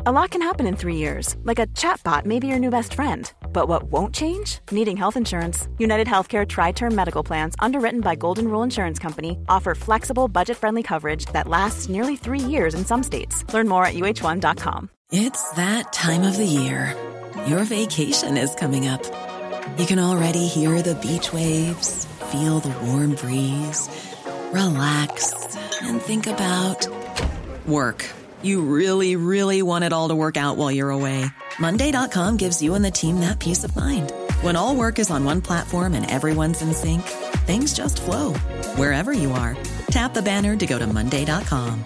A lot can happen in 3 years, like a chatbot may be your new best friend. But what won't change? Needing health insurance. United Healthcare Tri-Term Medical Plans, underwritten by Golden Rule Insurance Company, offer flexible, budget-friendly coverage that lasts nearly 3 years in some states. Learn more at uh1.com. It's that time of the year. Your vacation is coming up. You can already hear the beach waves, feel the warm breeze, relax, and think about work. You really, really want it all to work out while you're away. Monday.com gives you and the team that peace of mind. When all work is on one platform and everyone's in sync, things just flow. Wherever you are, tap the banner to go to Monday.com.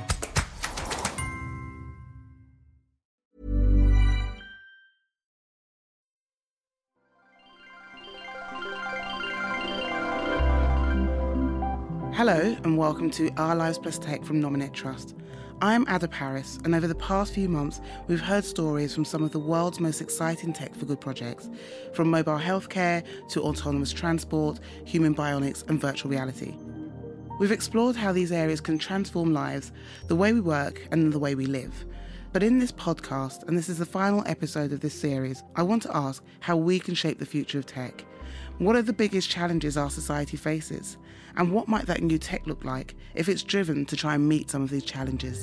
Hello and welcome to Our Lives Plus Tech from Nominate Trust. I'm Ada Paris, and over the past few months, we've heard stories from some of the world's most exciting tech for good projects, from mobile healthcare to autonomous transport, human bionics, and virtual reality. We've explored how these areas can transform lives, the way we work, and the way we live. But in this podcast, and this is the final episode of this series, I want to ask how we can shape the future of tech. What are the biggest challenges our society faces? And what might that new tech look like if it's driven to try and meet some of these challenges?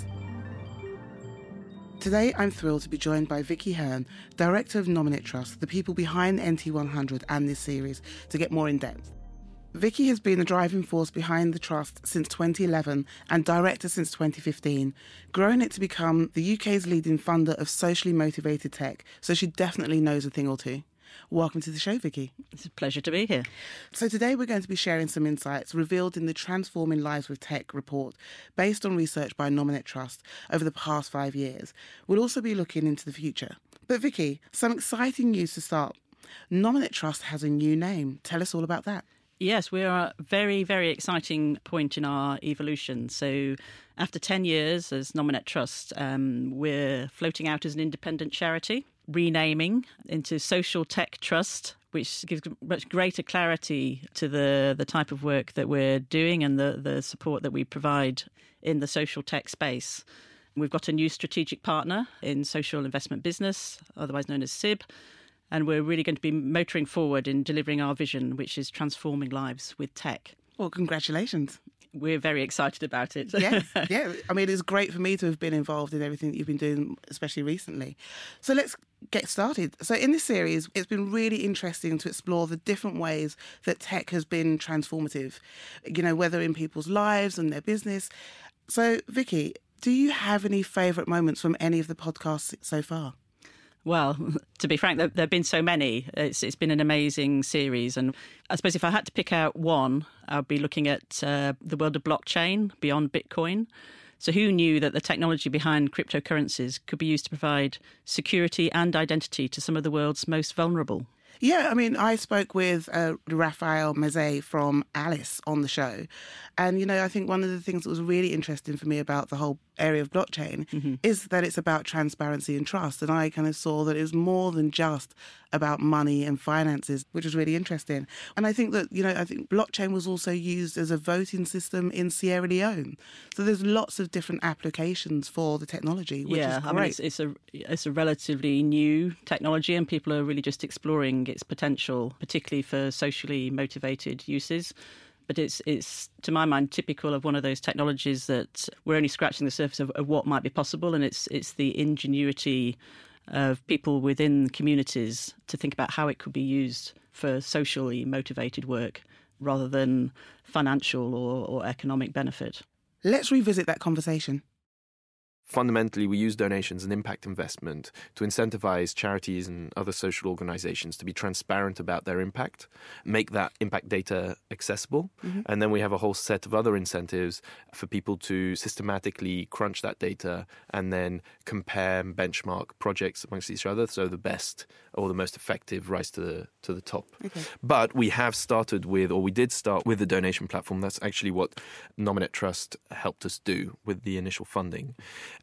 Today, I'm thrilled to be joined by Vicky Hearn, Director of Nominate Trust, the people behind NT100 and this series, to get more in depth. Vicky has been the driving force behind the Trust since 2011 and Director since 2015, growing it to become the UK's leading funder of socially motivated tech, so she definitely knows a thing or two. Welcome to the show, Vicky. It's a pleasure to be here. So today we're going to be sharing some insights revealed in the Transforming Lives with Tech report, based on research by Nominate Trust over the past 5 years. We'll also be looking into the future. But Vicky, some exciting news to start. Nominate Trust has a new name. Tell us all about that. Yes, we are at a very, very exciting point in our evolution. So after 10 years as Nominate Trust, we're floating out as an independent charity, renaming into Social Tech Trust, which gives much greater clarity to the type of work that we're doing and the support that we provide in the social tech space. We've got a new strategic partner in Social Investment Business, otherwise known as SIB, and we're really going to be motoring forward in delivering our vision, which is transforming lives with tech. Well, congratulations. We're very excited about it. Yes, yeah. I mean, it's great for me to have been involved in everything that you've been doing, especially recently. So let's get started. So in this series, it's been really interesting to explore the different ways that tech has been transformative, you know, whether in people's lives and their business. So, Vicky, do you have any favourite moments from any of the podcasts so far? Well, to be frank, there have been so many. It's been an amazing series. And I suppose if I had to pick out one, I'd be looking at the world of blockchain beyond Bitcoin. So who knew that the technology behind cryptocurrencies could be used to provide security and identity to some of the world's most vulnerable? Yeah, I mean, I spoke with Raphael Mazet from Alice on the show. And, you know, I think one of the things that was really interesting for me about the whole area of blockchain is that it's about transparency and trust. And I kind of saw that it was more than just about money and finances, which was really interesting. And I think that, you know, I think blockchain was also used as a voting system in Sierra Leone. So there's lots of different applications for the technology, which is great. I mean, it's a relatively new technology and people are really just exploring its potential, particularly for socially motivated uses. But it's, to my mind, typical of one of those technologies that we're only scratching the surface of what might be possible, and it's the ingenuity of people within communities to think about how it could be used for socially motivated work rather than financial or economic benefit. Let's revisit that conversation. Fundamentally, we use donations and impact investment to incentivize charities and other social organizations to be transparent about their impact, make that impact data accessible. And then we have a whole set of other incentives for people to systematically crunch that data and then compare and benchmark projects amongst each other. So the best or the most effective rise to the top. Okay. But we have started with, or we did start with the donation platform. That's actually what Nominate Trust helped us do with the initial funding.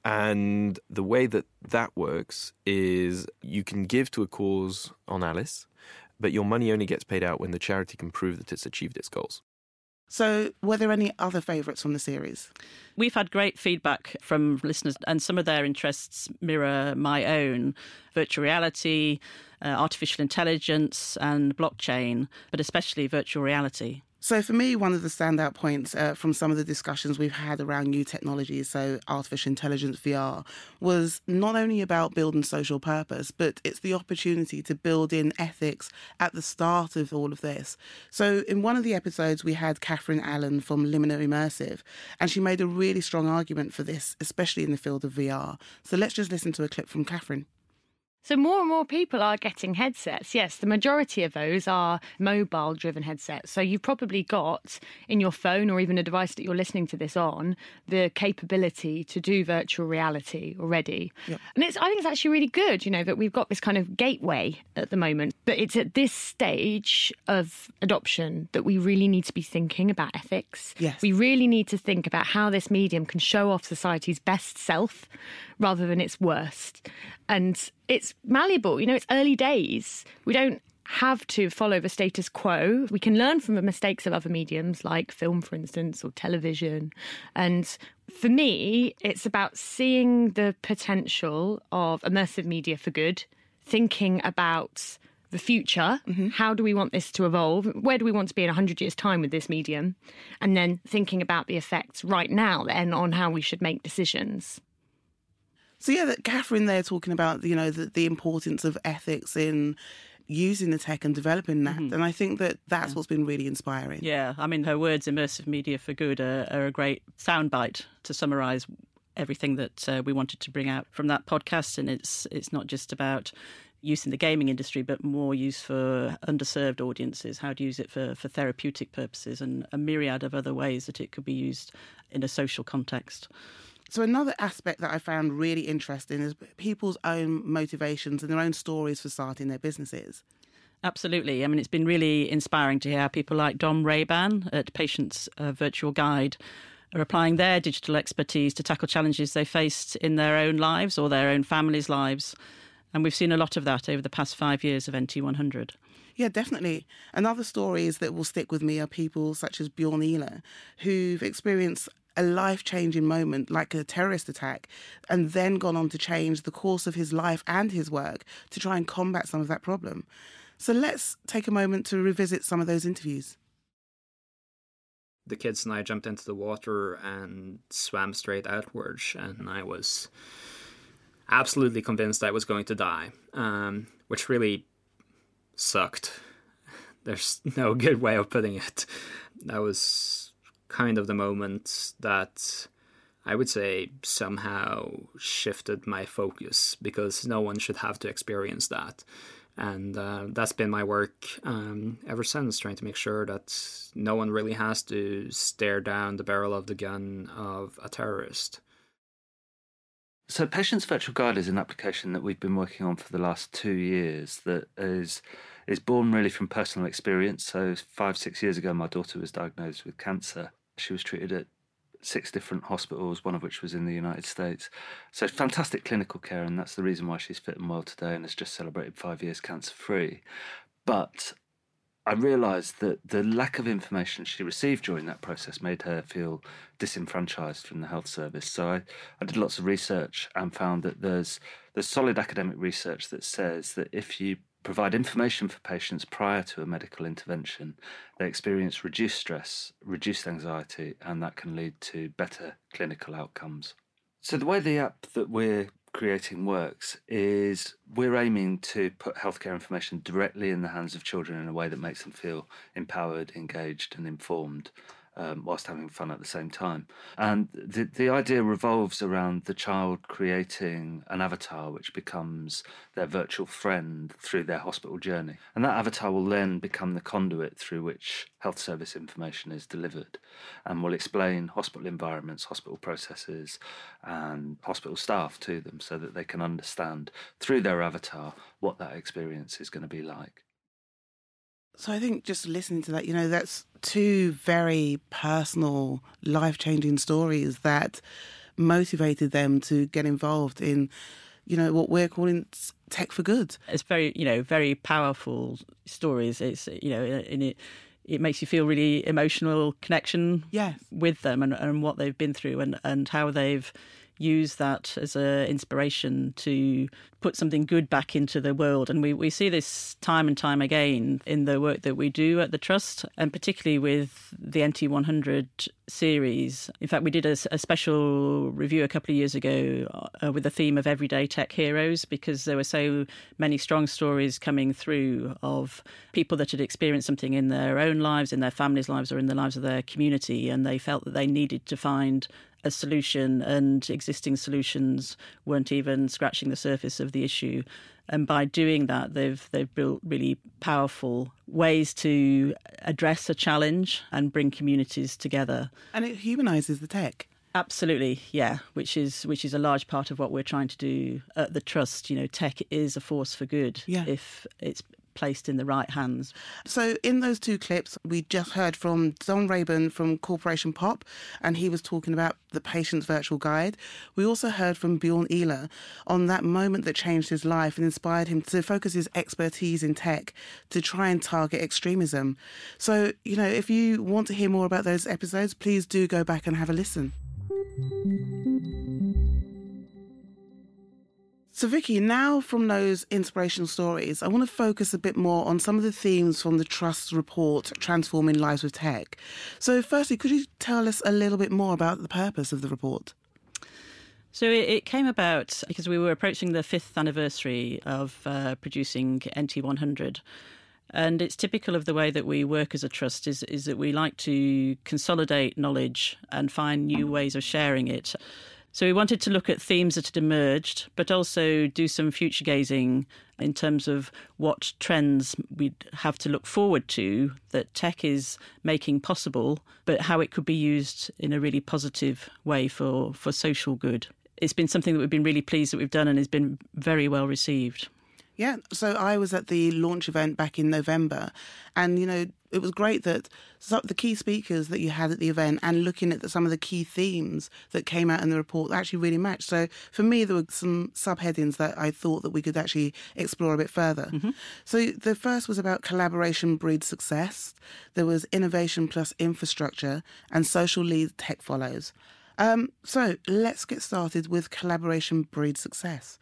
And the way that works is you can give to a cause on Alice, but your money only gets paid out when the charity can prove that it's achieved its goals. So were there any other favourites from the series? We've had great feedback from listeners, and some of their interests mirror my own: virtual reality, artificial intelligence and blockchain, but especially virtual reality. So for me, one of the standout points from some of the discussions we've had around new technologies, so artificial intelligence, VR, was not only about building social purpose, but it's the opportunity to build in ethics at the start of all of this. So in one of the episodes, we had Catherine Allen from Limina Immersive, and she made a really strong argument for this, especially in the field of VR. So let's just listen to a clip from Catherine. So more and more people are getting headsets. Yes, the majority of those are mobile-driven headsets. So you've probably got in your phone or even a device that you're listening to this on the capability to do virtual reality already. Yep. And I think it's actually really good, that we've got this kind of gateway at the moment. But it's at this stage of adoption that we really need to be thinking about ethics. Yes. We really need to think about how this medium can show off society's best self rather than its worst. And it's malleable, it's early days. We don't have to follow the status quo. We can learn from the mistakes of other mediums like film, for instance, or television. And for me, it's about seeing the potential of immersive media for good, thinking about the future. Mm-hmm. How do we want this to evolve? Where do we want to be in 100 years' time with this medium? And then thinking about the effects right now then on how we should make decisions. So yeah, that Catherine there talking about, the importance of ethics in using the tech and developing that. Mm-hmm. And I think that's what's been really inspiring. Yeah, I mean, her words, immersive media for good, are a great soundbite to summarise everything that we wanted to bring out from that podcast. And it's not just about use in the gaming industry, but more use for underserved audiences, how to use it for therapeutic purposes and a myriad of other ways that it could be used in a social context. So another aspect that I found really interesting is people's own motivations and their own stories for starting their businesses. Absolutely. I mean, it's been really inspiring to hear people like Dom Rayban at Patients Virtual Guide are applying their digital expertise to tackle challenges they faced in their own lives or their own families' lives. And we've seen a lot of that over the past 5 years of NT100. Yeah, definitely. And other stories that will stick with me are people such as Bjorn Ehler, who've experienced a life-changing moment like a terrorist attack and then gone on to change the course of his life and his work to try and combat some of that problem. So let's take a moment to revisit some of those interviews. The kids and I jumped into the water and swam straight outwards, and I was absolutely convinced I was going to die, which really sucked. There's no good way of putting it. That was kind of the moment that I would say somehow shifted my focus, because no one should have to experience that. And that's been my work ever since, trying to make sure that no one really has to stare down the barrel of the gun of a terrorist. So Patients Virtual Guide is an application that we've been working on for the last 2 years that is born really from personal experience. So 5-6 years ago, my daughter was diagnosed with cancer. She was treated at 6 different hospitals, one of which was in the United States. So fantastic clinical care, and that's the reason why she's fit and well today and has just celebrated 5 years cancer-free. But I realised that the lack of information she received during that process made her feel disenfranchised from the health service. So I did lots of research and found that there's solid academic research that says that if you provide information for patients prior to a medical intervention, they experience reduced stress, reduced anxiety, and that can lead to better clinical outcomes. So the way the app that we're creating works is we're aiming to put healthcare information directly in the hands of children in a way that makes them feel empowered, engaged and informed, whilst having fun at the same time. And the idea revolves around the child creating an avatar which becomes their virtual friend through their hospital journey. And that avatar will then become the conduit through which health service information is delivered, and will explain hospital environments, hospital processes and hospital staff to them so that they can understand through their avatar what that experience is going to be like. So I think just listening to that, that's 2 very personal, life-changing stories that motivated them to get involved in, what we're calling tech for good. It's very, very powerful stories. It's, it makes you feel really emotional connection with them and what they've been through and how they've used that as an inspiration to put something good back into the world. And we see this time and time again in the work that we do at the Trust, and particularly with the NT100 series. In fact, we did a special review a couple of years ago with the theme of everyday tech heroes, because there were so many strong stories coming through of people that had experienced something in their own lives, in their families' lives, or in the lives of their community, and they felt that they needed to find a solution, and existing solutions weren't even scratching the surface of the issue. And by doing that, they've built really powerful ways to address a challenge and bring communities together. And it humanises the tech. Absolutely, yeah, which is a large part of what we're trying to do at the Trust. You know, tech is a force for good if it's placed in the right hands. So in those two clips, we just heard from Don Rayburn from Corporation Pop, and he was talking about the Patient's Virtual Guide. We also heard from Bjorn Ehler on that moment that changed his life and inspired him to focus his expertise in tech to try and target extremism. So, you know, if you want to hear more about those episodes, please do go back and have a listen. So Vicky, now from those inspirational stories, I want to focus a bit more on some of the themes from the Trust's report, Transforming Lives with Tech. So firstly, could you tell us a little bit more about the purpose of the report? So it came about because we were approaching the 5th anniversary of producing NT100. And it's typical of the way that we work as a trust is that we like to consolidate knowledge and find new ways of sharing it. So we wanted to look at themes that had emerged, but also do some future gazing in terms of what trends we'd have to look forward to that tech is making possible, but how it could be used in a really positive way for social good. It's been something that we've been really pleased that we've done and has been very well received. Yeah, so I was at the launch event back in November, and, you know, it was great that the key speakers that you had at the event and looking at some of the key themes that came out in the report actually really matched. So for me, there were some subheadings that I thought that we could actually explore a bit further. Mm-hmm. So the first was about collaboration breeds success. There was innovation plus infrastructure, and social lead tech follows. So let's get started with collaboration breeds success.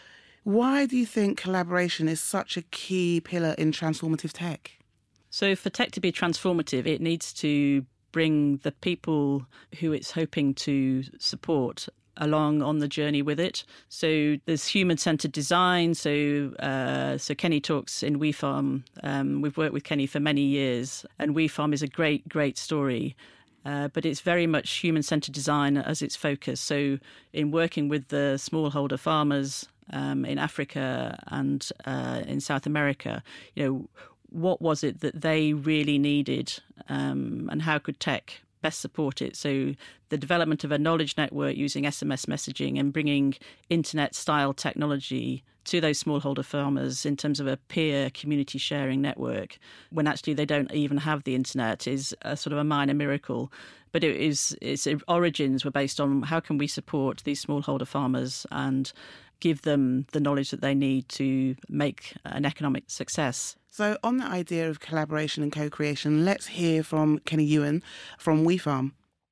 Why do you think collaboration is such a key pillar in transformative tech? So for tech to be transformative, it needs to bring the people who it's hoping to support along on the journey with it. So there's human-centered design. So Kenny talks in WeFarm. We've worked with Kenny for many years, and WeFarm is a great, great story. But it's very much human-centered design as its focus. So in working with the smallholder farmers in Africa and in South America, you know, what was it that they really needed, and how could tech best support it? So the development of a knowledge network using SMS messaging and bringing internet-style technology to those smallholder farmers in terms of a peer community sharing network, when actually they don't even have the internet, is a sort of a minor miracle. But its origins were based on how can we support these smallholder farmers and give them the knowledge that they need to make an economic success. So on the idea of collaboration and co-creation, let's hear from Kenny Ewan from WeFarm.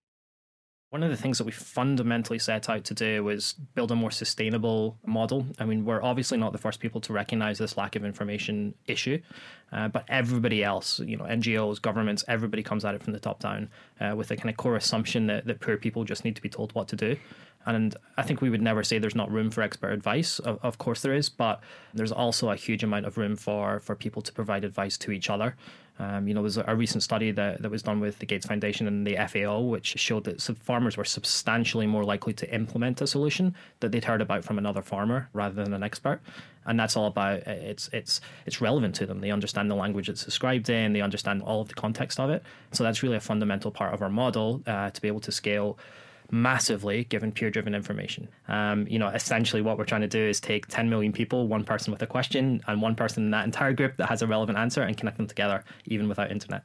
One of the things that we fundamentally set out to do was build a more sustainable model. I mean, we're obviously not the first people to recognise this lack of information issue, but everybody else, you know, NGOs, governments, everybody comes at it from the top down with a kind of core assumption that poor people just need to be told what to do. And I think we would never say there's not room for expert advice. Of course there is, but there's also a huge amount of room for people to provide advice to each other. You know, there's a recent study that was done with the Gates Foundation and the FAO, which showed that farmers were substantially more likely to implement a solution that they'd heard about from another farmer rather than an expert. And that's all about it's relevant to them. They understand the language it's described in. They understand all of the context of it. So that's really a fundamental part of our model to be able to scale massively given peer-driven information. You know, essentially what we're trying to do is take 10 million people, one person with a question, and one person in that entire group that has a relevant answer, and connect them together, even without internet.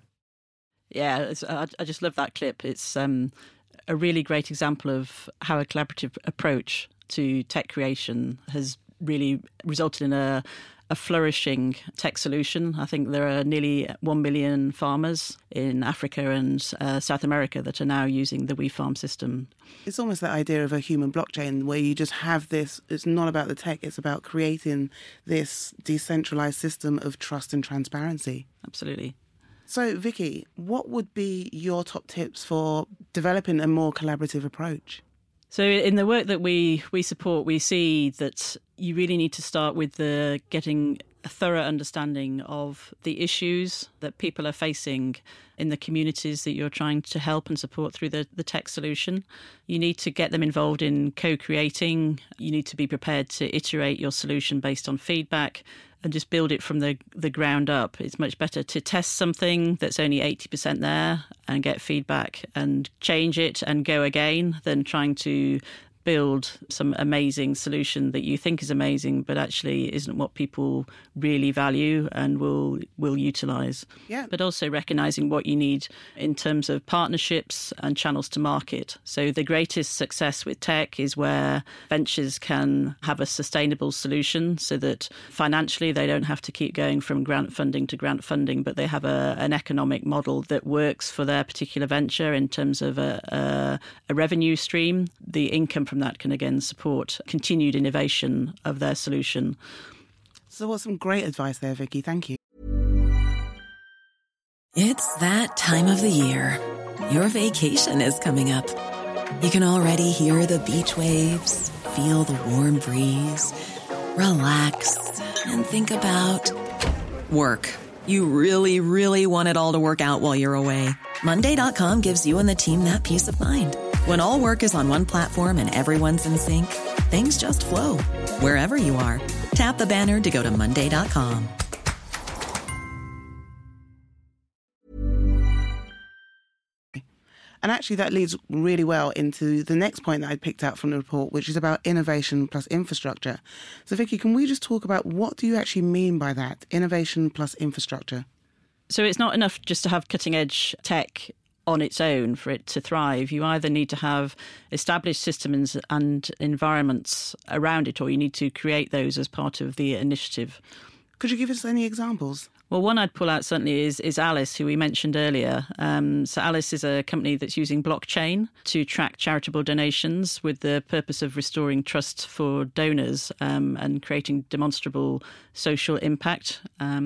Yeah, I just love that clip. It's a really great example of how a collaborative approach to tech creation has really resulted in a a flourishing tech solution. I think there are nearly 1 million farmers in Africa and South America that are now using the WeFarm system. It's almost that idea of a human blockchain where you just have this, it's not about the tech, it's about creating this decentralized system of trust and transparency. Absolutely. So, Vicky, what would be your top tips for developing a more collaborative approach? So in the work that we support, we see that you really need to start with getting a thorough understanding of the issues that people are facing in the communities that you're trying to help and support through the tech solution. You need to get them involved in co-creating. You need to be prepared to iterate your solution based on feedback and just build it from the ground up. It's much better to test something that's only 80% there and get feedback and change it and go again than trying to build some amazing solution that you think is amazing but actually isn't what people really value and will utilise. Yeah. But also recognising what you need in terms of partnerships and channels to market. So the greatest success with tech is where ventures can have a sustainable solution so that financially they don't have to keep going from grant funding to grant funding, but they have an economic model that works for their particular venture in terms of a revenue stream. The income from that can again support continued innovation of their solution. So what's some great advice there, Vicky? Thank you. It's that time of the year. Your vacation is coming up. You can already hear the beach waves, feel the warm breeze, relax, and think about work. You really, really want it all to work out while you're away. Monday.com gives you and the team that peace of mind. When all work is on one platform and everyone's in sync, things just flow. Wherever you are, tap the banner to go to Monday.com. And actually that leads really well into the next point that I picked out from the report, which is about innovation plus infrastructure. So Vicky, can we just talk about what do you actually mean by that, innovation plus infrastructure? So it's not enough just to have cutting edge tech on its own for it to thrive. You either need to have established systems and environments around it, or you need to create those as part of the initiative. Could you give us any examples? Well, one I'd pull out certainly is Alice, who we mentioned earlier. So Alice is a company that's using blockchain to track charitable donations with the purpose of restoring trust for donors and creating demonstrable social impact.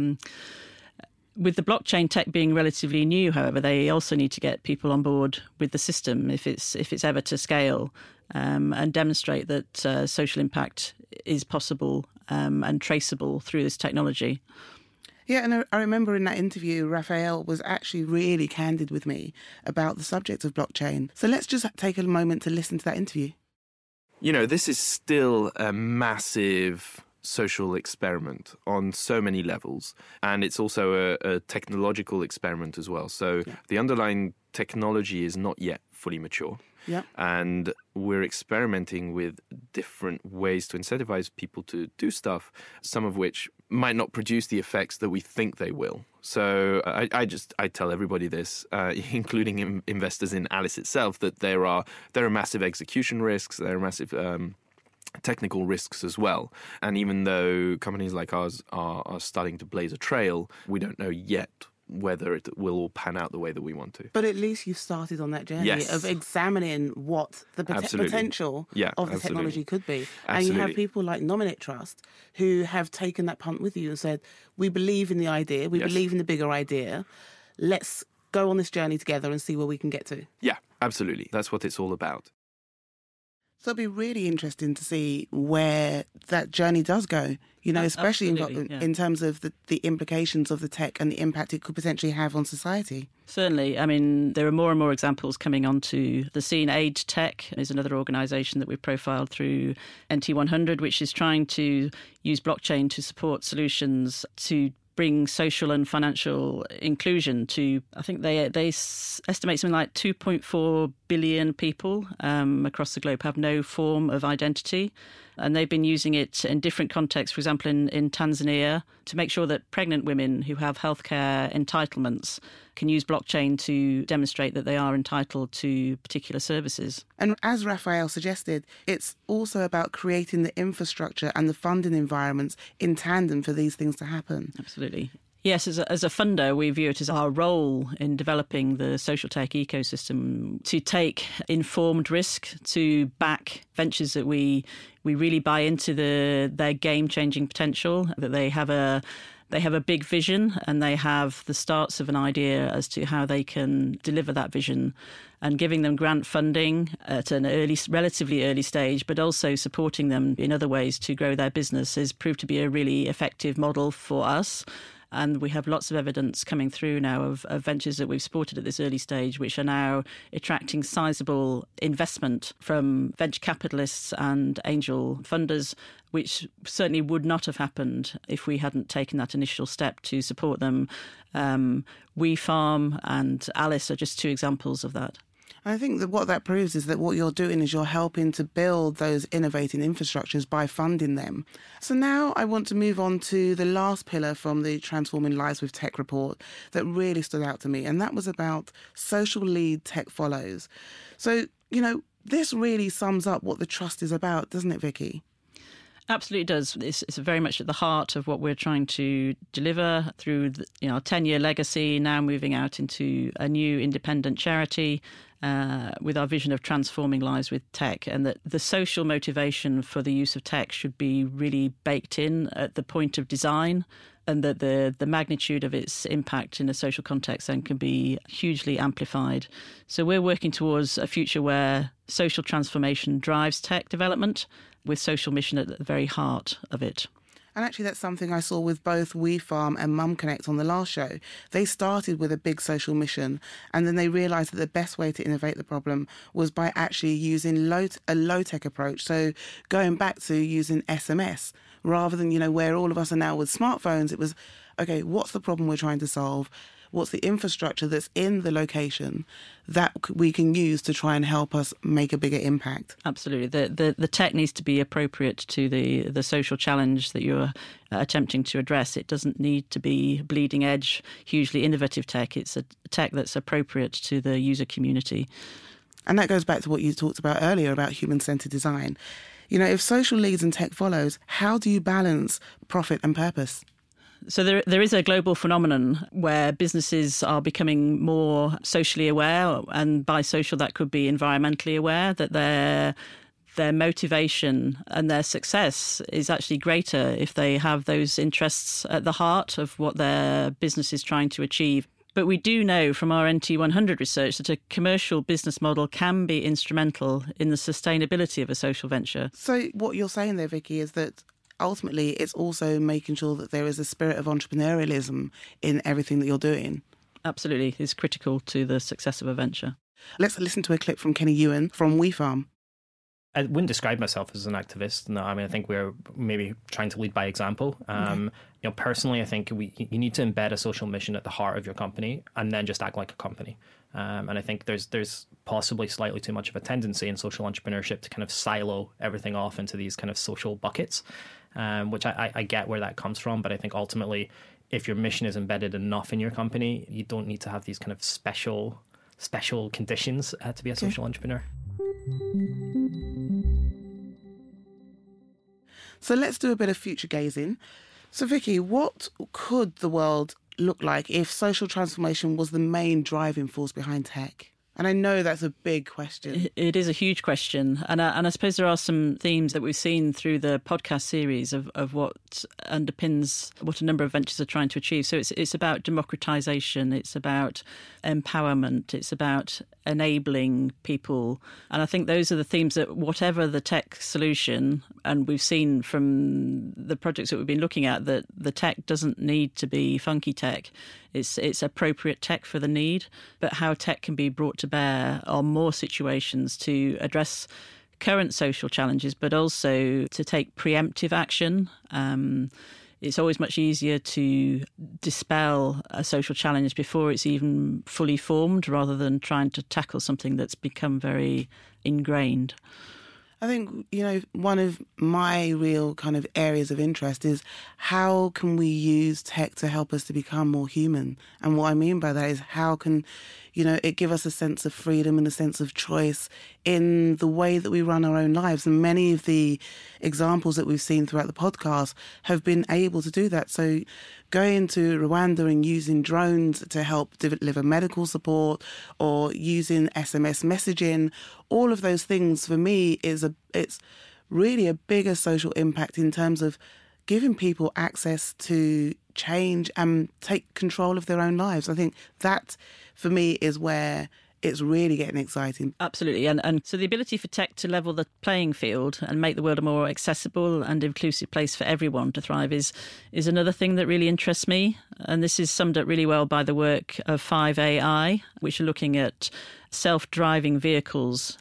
With the blockchain tech being relatively new, however, they also need to get people on board with the system if it's ever to scale, and demonstrate that social impact is possible and traceable through this technology. Yeah, and I remember in that interview, Raphael was actually really candid with me about the subject of blockchain. So let's just take a moment to listen to that interview. You know, this is still a massive social experiment on so many levels, and it's also a technological experiment as well. So the underlying technology is not yet fully mature. Yeah. And we're experimenting with different ways to incentivize people to do stuff, some of which might not produce the effects that we think they will. So I tell everybody this, including investors in Alice itself, that there are massive execution risks, there are massive technical risks as well. And even though companies like ours are starting to blaze a trail, we don't know yet whether it will all pan out the way that we want to. But at least you've started on that journey of examining what the potential of the technology could be. And you have people like Nominate Trust who have taken that punt with you and said, we believe in the idea, we believe in the bigger idea, let's go on this journey together and see where we can get to. Yeah, absolutely. That's what it's all about. So it'll be really interesting to see where that journey does go, you know, especially in terms of the implications of the tech and the impact it could potentially have on society. Certainly. I mean, there are more and more examples coming onto the scene. Aid Tech is another organisation that we've profiled through NT100, which is trying to use blockchain to support solutions to bring social and financial inclusion to, I think they estimate something like 2.4 billion people across the globe have no form of identity. And they've been using it in different contexts, for example, in Tanzania, to make sure that pregnant women who have healthcare entitlements can use blockchain to demonstrate that they are entitled to particular services. And as Raphael suggested, it's also about creating the infrastructure and the funding environments in tandem for these things to happen. Absolutely. Yes, as a funder, we view it as our role in developing the social tech ecosystem to take informed risk, to back ventures that we really buy into their game-changing potential, that they have a big vision and they have the starts of an idea as to how they can deliver that vision, and giving them grant funding at an relatively early stage, but also supporting them in other ways to grow their business has proved to be a really effective model for us. And we have lots of evidence coming through now of ventures that we've supported at this early stage, which are now attracting sizable investment from venture capitalists and angel funders, which certainly would not have happened if we hadn't taken that initial step to support them. WeFarm and Alice are just two examples of that. I think that what that proves is that what you're doing is you're helping to build those innovating infrastructures by funding them. So now I want to move on to the last pillar from the Transforming Lives with Tech report that really stood out to me, and that was about social lead, tech follows. So, this really sums up what the trust is about, doesn't it, Vicky? Absolutely does. It's very much at the heart of what we're trying to deliver through our 10-year legacy, now moving out into a new independent charity with our vision of transforming lives with tech, and that the social motivation for the use of tech should be really baked in at the point of design, and that the magnitude of its impact in a social context then can be hugely amplified. So we're working towards a future where social transformation drives tech development, with social mission at the very heart of it. And actually, that's something I saw with both WeFarm and Mum Connect on the last show. They started with a big social mission, and then they realised that the best way to innovate the problem was by actually using a low-tech approach. So going back to using SMS, rather than, where all of us are now with smartphones, it was, okay, what's the problem we're trying to solve? What's the infrastructure that's in the location that we can use to try and help us make a bigger impact? Absolutely. The tech needs to be appropriate to the social challenge that you're attempting to address. It doesn't need to be bleeding edge, hugely innovative tech. It's a tech that's appropriate to the user community. And that goes back to what you talked about earlier about human-centered design. If social leads and tech follows, how do you balance profit and purpose? So there is a global phenomenon where businesses are becoming more socially aware, and by social that could be environmentally aware, that their motivation and their success is actually greater if they have those interests at the heart of what their business is trying to achieve. But we do know from our NT100 research that a commercial business model can be instrumental in the sustainability of a social venture. So what you're saying there, Vicky, is that ultimately it's also making sure that there is a spirit of entrepreneurialism in everything that you're doing. Absolutely. It's critical to the success of a venture. Let's listen to a clip from Kenny Ewan from WeFarm. I wouldn't describe myself as an activist. No, I think we're maybe trying to lead by example. Personally, I think you need to embed a social mission at the heart of your company and then just act like a company. And I think there's possibly slightly too much of a tendency in social entrepreneurship to kind of silo everything off into these kind of social buckets, which I get where that comes from. But I think ultimately, if your mission is embedded enough in your company, you don't need to have these kind of special conditions to be a social entrepreneur. So let's do a bit of future gazing. So Vicky, what could the world look like if social transformation was the main driving force behind tech? And I know that's a big question. It is a huge question. And I suppose there are some themes that we've seen through the podcast series of what underpins what a number of ventures are trying to achieve. So it's about democratization, it's about empowerment, it's about enabling people. And I think those are the themes that whatever the tech solution, and we've seen from the projects that we've been looking at that the tech doesn't need to be funky tech. It's appropriate tech for the need, but how tech can be brought to bear on more situations to address current social challenges, but also to take preemptive action. It's always much easier to dispel a social challenge before it's even fully formed rather than trying to tackle something that's become very ingrained. I think, one of my real kind of areas of interest is how can we use tech to help us to become more human? And what I mean by that is how can, it give us a sense of freedom and a sense of choice in the way that we run our own lives. And many of the examples that we've seen throughout the podcast have been able to do that. So going to Rwanda and using drones to help deliver medical support, or using SMS messaging, all of those things for me it's really a bigger social impact in terms of giving people access to change and take control of their own lives. I think that for me is where it's really getting exciting. Absolutely. And so the ability for tech to level the playing field and make the world a more accessible and inclusive place for everyone to thrive is another thing that really interests me. And this is summed up really well by the work of 5AI, which are looking at self-driving vehicles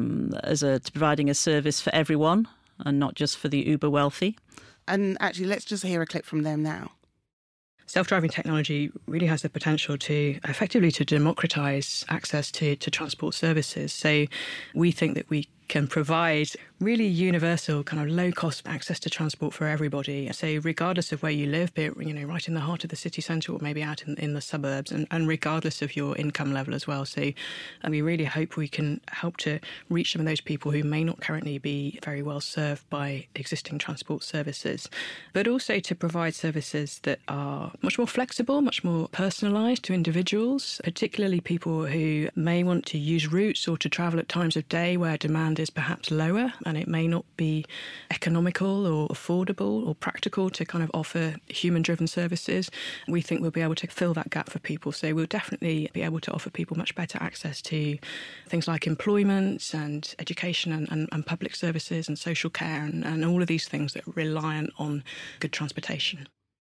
to providing a service for everyone and not just for the uber wealthy. And actually, let's just hear a clip from them now. Self-driving technology really has the potential to effectively to democratise access to transport services. So we think that we can provide really universal kind of low-cost access to transport for everybody. So regardless of where you live, be it right in the heart of the city centre or maybe out in the suburbs, and regardless of your income level as well. So we really hope we can help to reach some of those people who may not currently be very well served by existing transport services, but also to provide services that are much more flexible, much more personalised to individuals, particularly people who may want to use routes or to travel at times of day where demand is perhaps lower and it may not be economical or affordable or practical to kind of offer human-driven services. We think we'll be able to fill that gap for people. So we'll definitely be able to offer people much better access to things like employment and education and public services and social care and all of these things that are reliant on good transportation.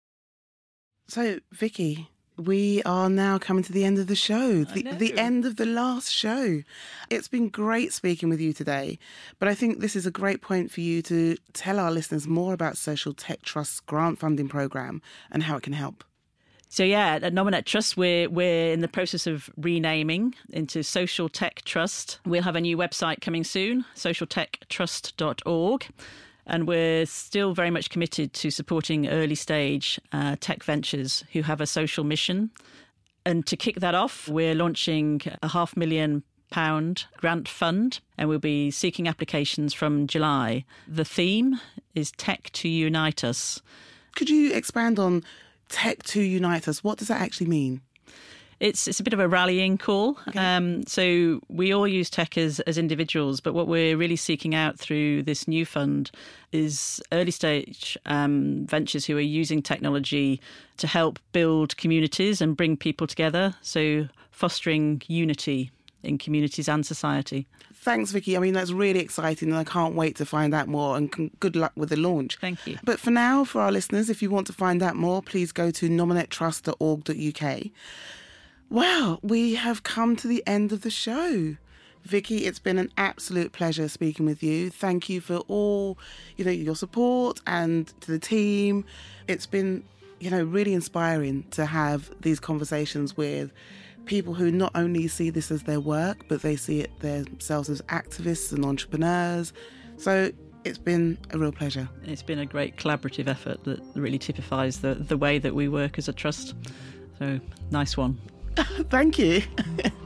So, Vicky, we are now coming to the end of the show, the end of the last show. It's been great speaking with you today, but I think this is a great point for you to tell our listeners more about Social Tech Trust's grant funding programme and how it can help. So at Nominet Trust, we're in the process of renaming into Social Tech Trust. We'll have a new website coming soon, socialtechtrust.org. And we're still very much committed to supporting early stage tech ventures who have a social mission. And to kick that off, we're launching a £500,000 grant fund, and we'll be seeking applications from July. The theme is Tech to Unite Us. Could you expand on Tech to Unite Us? What does that actually mean? It's a bit of a rallying call. Okay. So we all use tech as individuals, but what we're really seeking out through this new fund is early stage ventures who are using technology to help build communities and bring people together. So fostering unity in communities and society. Thanks, Vicky. I mean, that's really exciting and I can't wait to find out more, and good luck with the launch. Thank you. But for now, for our listeners, if you want to find out more, please go to nominettrust.org.uk. Wow, we have come to the end of the show. Vicky, it's been an absolute pleasure speaking with you. Thank you for all, your support, and to the team. It's been, really inspiring to have these conversations with people who not only see this as their work, but they see it themselves as activists and entrepreneurs. So it's been a real pleasure. It's been a great collaborative effort that really typifies the way that we work as a trust. So nice one. Thank you.